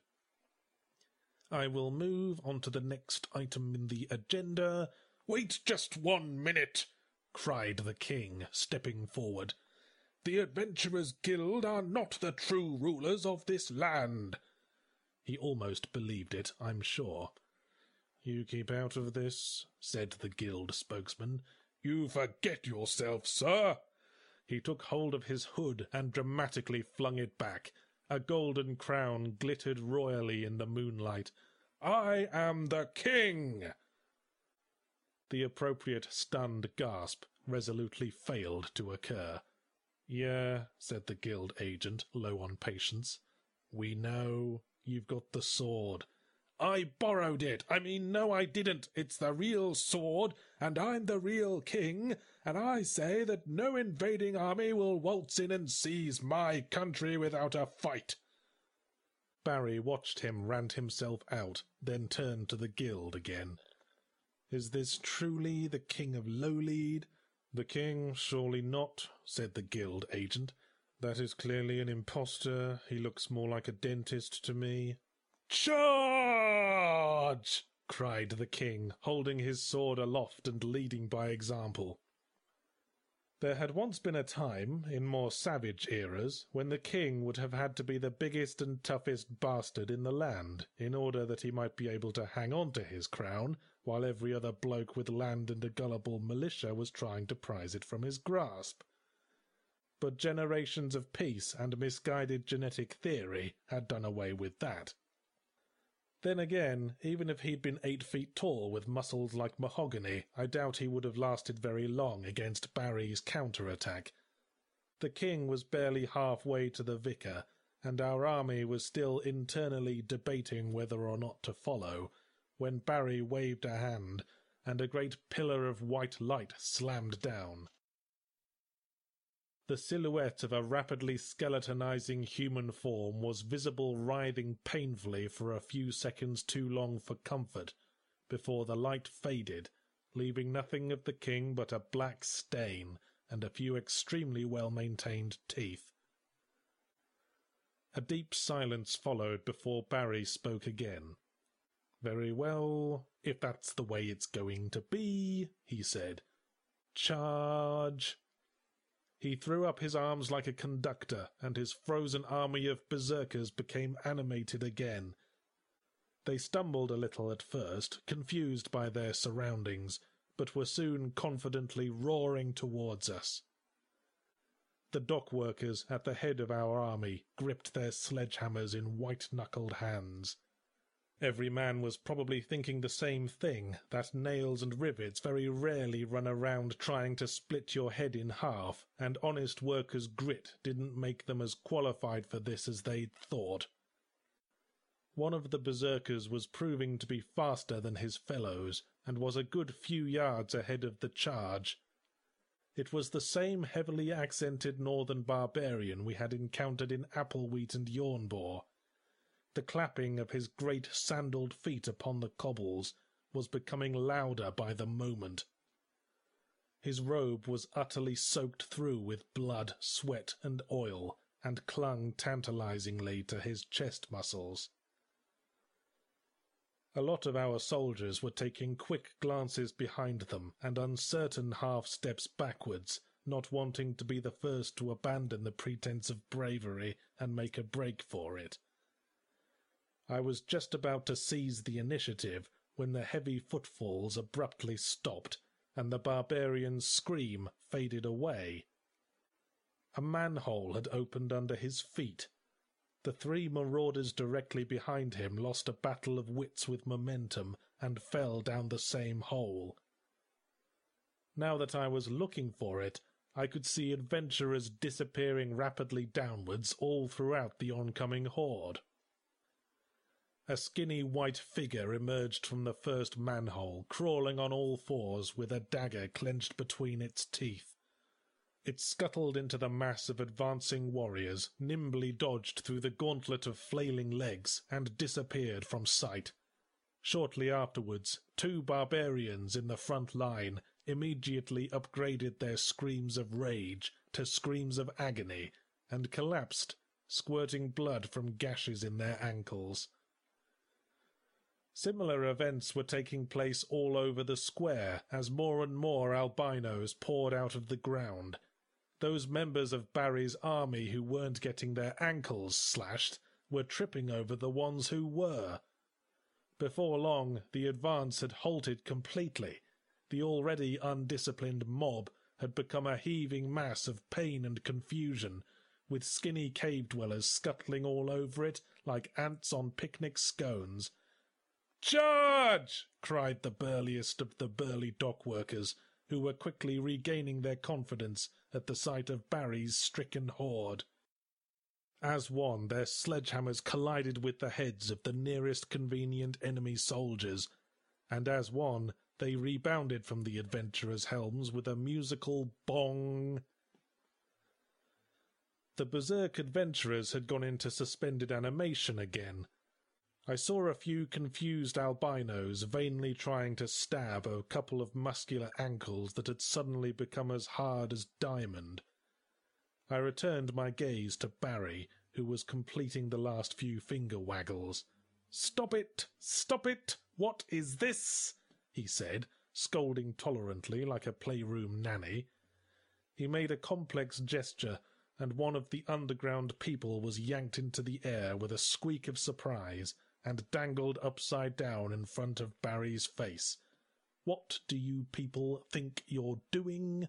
"I will move on to the next item in the agenda." "Wait just one minute!" cried the king, stepping forward. "The Adventurers' Guild are not the true rulers of this land." He almost believed it, I'm sure. "You keep out of this," said the guild spokesman. "You forget yourself, sir." He took hold of his hood and dramatically flung it back. A golden crown glittered royally in the moonlight. "I am the king!" The appropriate stunned gasp resolutely failed to occur. "Yeah," said the guild agent, low on patience. "We know. You've got the sword." "I borrowed it. I mean, no, I didn't. It's the real sword, and I'm the real king, and I say that no invading army will waltz in and seize my country without a fight." Barry watched him rant himself out, then turned to the guild again. "Is this truly the King of Lowlead?" "The king? Surely not," said the guild agent. "That is clearly an impostor. He looks more like a dentist to me." "Charge!" cried the king, holding his sword aloft and leading by example. There had once been a time, in more savage eras, when the king would have had to be the biggest and toughest bastard in the land, in order that he might be able to hang on to his crown, while every other bloke with land and a gullible militia was trying to prize it from his grasp. But generations of peace and misguided genetic theory had done away with that. Then again, even if he'd been eight feet tall with muscles like mahogany, I doubt he would have lasted very long against Barry's counter-attack. The king was barely halfway to the vicar, and our army was still internally debating whether or not to follow, when Barry waved a hand, and a great pillar of white light slammed down. The silhouette of a rapidly skeletonizing human form was visible writhing painfully for a few seconds too long for comfort, before the light faded, leaving nothing of the king but a black stain and a few extremely well-maintained teeth. A deep silence followed before Barry spoke again. "Very well, if that's the way it's going to be," he said. "Charge!" He threw up his arms like a conductor, and his frozen army of berserkers became animated again. They stumbled a little at first, confused by their surroundings, but were soon confidently roaring towards us. The dock workers at the head of our army gripped their sledgehammers in white-knuckled hands. Every man was probably thinking the same thing, that nails and rivets very rarely run around trying to split your head in half, and honest workers' grit didn't make them as qualified for this as they'd thought. One of the berserkers was proving to be faster than his fellows, and was a good few yards ahead of the charge. It was the same heavily accented northern barbarian we had encountered in Applewheat and Yawnbore. The clapping of his great sandalled feet upon the cobbles was becoming louder by the moment. His robe was utterly soaked through with blood, sweat, and oil, and clung tantalizingly to his chest muscles. A lot of our soldiers were taking quick glances behind them and uncertain half-steps backwards, not wanting to be the first to abandon the pretense of bravery and make a break for it. I was just about to seize the initiative when the heavy footfalls abruptly stopped, and the barbarian's scream faded away. A manhole had opened under his feet, The three marauders directly behind him lost a battle of wits with momentum and fell down the same hole. Now that I was looking for it, I could see adventurers disappearing rapidly downwards all throughout the oncoming horde. A skinny white figure emerged from the first manhole, crawling on all fours with a dagger clenched between its teeth. It scuttled into the mass of advancing warriors, nimbly dodged through the gauntlet of flailing legs, and disappeared from sight. Shortly afterwards, two barbarians in the front line immediately upgraded their screams of rage to screams of agony, and collapsed, squirting blood from gashes in their ankles. Similar events were taking place all over the square as more and more albinos poured out of the ground. Those members of Barry's army who weren't getting their ankles slashed were tripping over the ones who were. Before long, the advance had halted completely. The already undisciplined mob had become a heaving mass of pain and confusion, with skinny cave-dwellers scuttling all over it like ants on picnic scones. "Charge!" cried the burliest of the burly dock-workers, who were quickly regaining their confidence at the sight of Barry's stricken horde. As one, their sledgehammers collided with the heads of the nearest convenient enemy soldiers, and as one, they rebounded from the adventurers' helms with a musical bong. The berserk adventurers had gone into suspended animation again. I saw a few confused albinos vainly trying to stab a couple of muscular ankles that had suddenly become as hard as diamond. I returned my gaze to Barry, who was completing the last few finger waggles. "Stop it! Stop it! What is this?" he said, scolding tolerantly like a playroom nanny. He made a complex gesture, and one of the underground people was yanked into the air with a squeak of surprise and dangled upside down in front of Barry's face. "What do you people think you're doing?"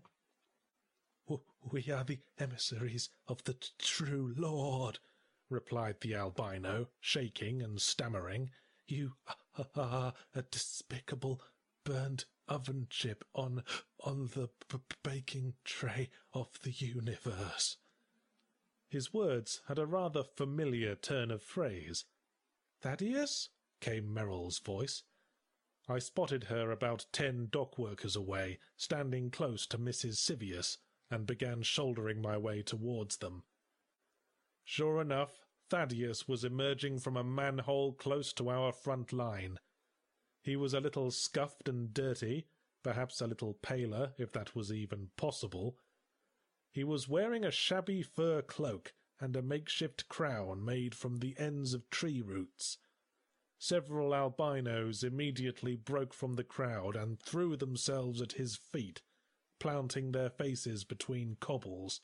"We are the emissaries of the true Lord," replied the albino, shaking and stammering. "You are a despicable burnt oven chip on, on the b baking tray of the universe." His words had a rather familiar turn of phrase. "Thaddeus?" came Merrill's voice. I spotted her about ten dock-workers away, standing close to Missus Sivius, and began shouldering my way towards them. Sure enough, Thaddeus was emerging from a manhole close to our front line. He was a little scuffed and dirty, perhaps a little paler, if that was even possible. He was wearing a shabby fur cloak and a makeshift crown made from the ends of tree roots. Several albinos immediately broke from the crowd and threw themselves at his feet, planting their faces between cobbles.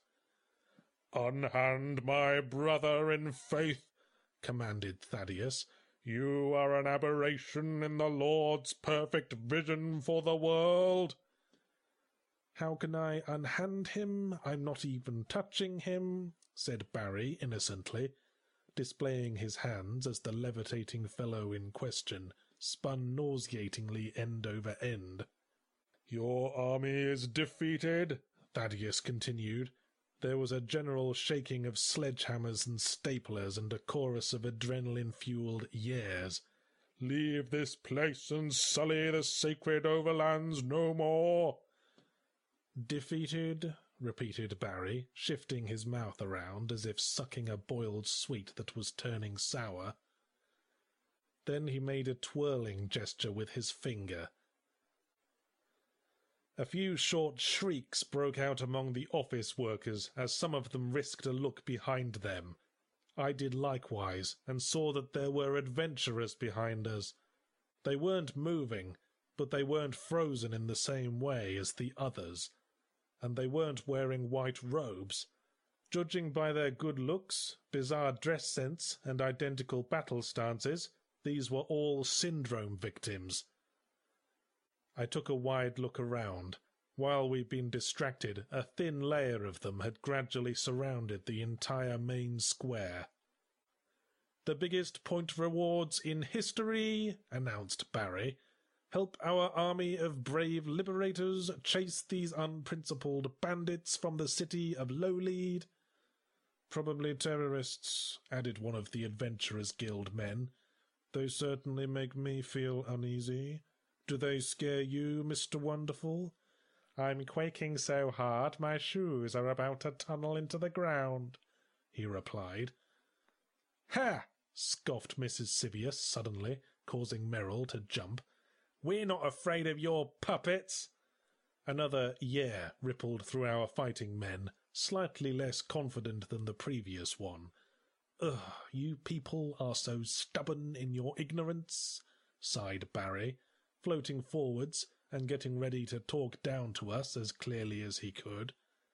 "Unhand my brother in faith," commanded Thaddeus. "You are an aberration in the Lord's perfect vision for the world." "How can I unhand him? I'm not even touching him," said Barry innocently, displaying his hands as the levitating fellow in question spun nauseatingly end over end. "Your army is defeated," Thaddeus continued. There was a general shaking of sledgehammers and staplers and a chorus of adrenaline-fueled yeahs. "Leave this place and sully the sacred overlands no more." "Defeated?" repeated Barry, shifting his mouth around as if sucking a boiled sweet that was turning sour. Then he made a twirling gesture with his finger. A few short shrieks broke out among the office workers as some of them risked a look behind them. I did likewise, and saw that there were adventurers behind us. They weren't moving, but they weren't frozen in the same way as the others, and they weren't wearing white robes. Judging by their good looks, bizarre dress sense, and identical battle stances, these were all syndrome victims. I took a wide look around. While we'd been distracted, a thin layer of them had gradually surrounded the entire main square. "The biggest point rewards in history," announced Barry. "Help our army of brave liberators chase these unprincipled bandits from the city of Lowlead." "Probably terrorists," added one of the Adventurers Guild men. "They certainly make me feel uneasy. Do they scare you, Mister Wonderful?" "I'm quaking so hard my shoes are about to tunnel into the ground," he replied. "Ha!" scoffed Missus Sivius suddenly, causing Merrill to jump. "We're not afraid of your puppets." Another "yeah" rippled through our fighting men, slightly less confident than the previous one. "Ugh, you people are so stubborn in your ignorance," sighed Barry, floating forwards and getting ready to talk down to us as clearly as he could.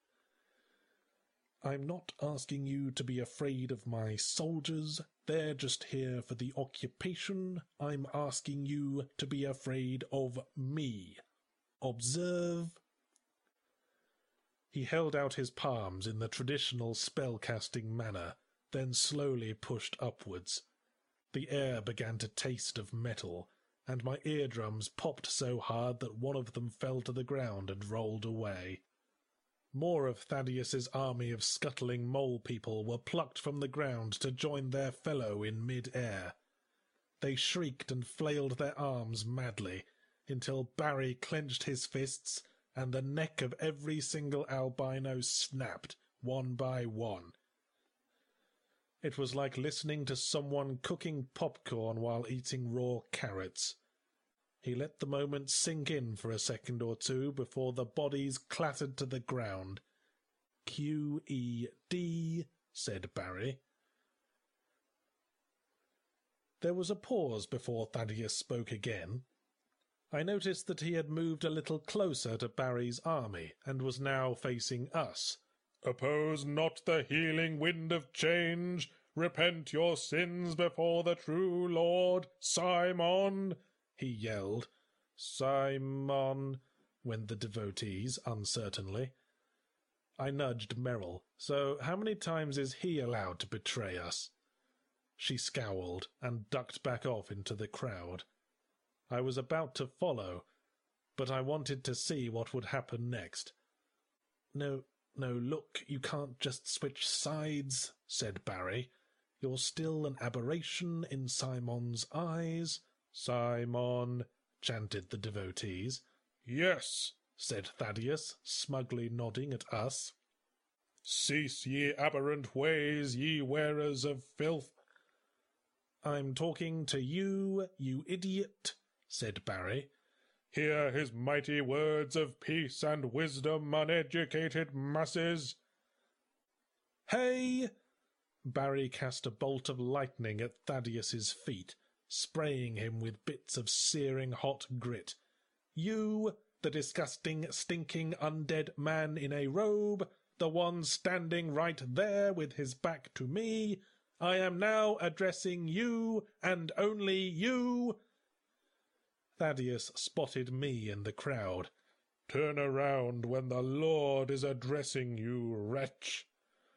"I'm not asking you to be afraid of my soldiers. They're just here for the occupation. I'm asking you to be afraid of me. Observe." He held out his palms in the traditional spell-casting manner, then slowly pushed upwards. The air began to taste of metal, and my eardrums popped so hard that one of them fell to the ground and rolled away. More of Thaddeus's army of scuttling mole people were plucked from the ground to join their fellow in mid-air. They shrieked and flailed their arms madly, until Barry clenched his fists, and the neck of every single albino snapped, one by one. It was like listening to someone cooking popcorn while eating raw carrots. He let the moment sink in for a second or two before the bodies clattered to the ground. "Q E D, said Barry. There was a pause before Thaddeus spoke again. I noticed that he had moved a little closer to Barry's army, and was now facing us. "Oppose not the healing wind of change. Repent your sins before the true Lord. Simon!" he yelled. "Simon," went the devotees uncertainly. I nudged Merrill. "So how many times is he allowed to betray us?" She scowled and ducked back off into the crowd. I was about to follow, but I wanted to see what would happen next. No, no, look, you can't just switch sides," said Barry. "You're still an aberration in Simon's eyes." "Simon," chanted the devotees. "Yes," said Thaddeus, smugly nodding at us. "Cease ye aberrant ways, ye wearers of filth." "I'm talking to you, you idiot," said Barry. "Hear his mighty words of peace and wisdom, uneducated masses." "Hey!" Barry cast a bolt of lightning at Thaddeus's feet, spraying him with bits of searing hot grit. "You, the disgusting, stinking, undead man in a robe, the one standing right there with his back to me, I am now addressing you, and only you." Thaddeus spotted me in the crowd. "Turn around when the Lord is addressing you, wretch."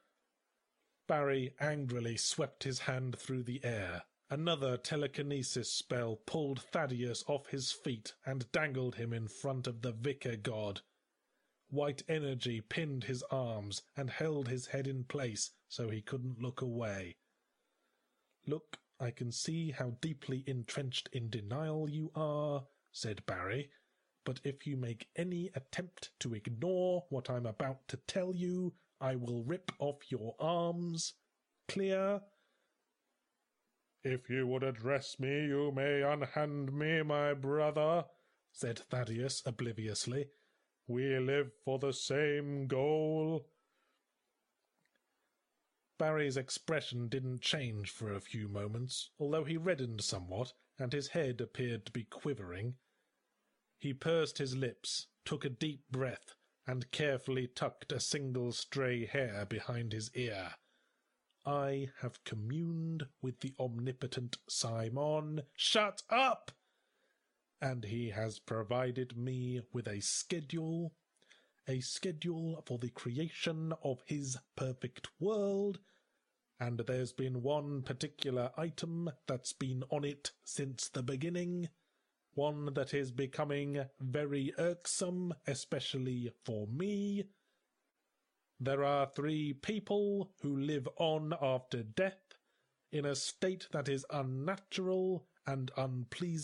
Barry angrily swept his hand through the air. Another telekinesis spell pulled Thaddeus off his feet and dangled him in front of the vicar god. White energy pinned his arms and held his head in place so he couldn't look away. "Look, I can see how deeply entrenched in denial you are," said Barry, "but if you make any attempt to ignore what I'm about to tell you, I will rip off your arms. Clear?" "If you would address me, you may unhand me, my brother," said Thaddeus obliviously. "We live for the same goal." Barry's expression didn't change for a few moments, although he reddened somewhat, and his head appeared to be quivering. He pursed his lips, took a deep breath, and carefully tucked a single stray hair behind his ear. "I have communed with the omnipotent Simon." "Shut up!" "And he has provided me with a schedule, a schedule for the creation of his perfect world. and there's been one particular item that's been on it since the beginning, one that is becoming very irksome, especially for me. There are three people who live on after death in a state that is unnatural and unpleasing.